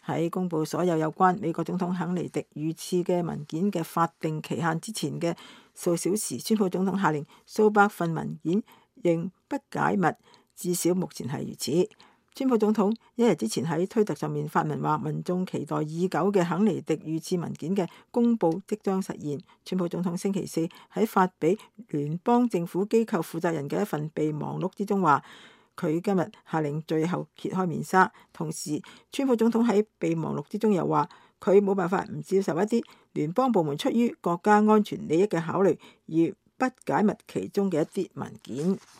喺公佈所有有關美國總統肯尼迪遇刺嘅文件嘅法定期限之前嘅數小時，川普總統下令數百份文件仍不解密，至少目前係如此。川普總統一日之前喺推特上面發文話，民眾期待已久嘅肯尼迪遇刺文件嘅公佈即將實現。川普總統星期四喺發俾聯邦政府機構負責人嘅一份備忘錄之中話，佢今日下令最後揭開面紗。同時，川普總統喺備忘錄之中又話，佢冇辦法唔接受一啲聯邦部門出於國家安全利益嘅考慮而不解密其中嘅一啲文件。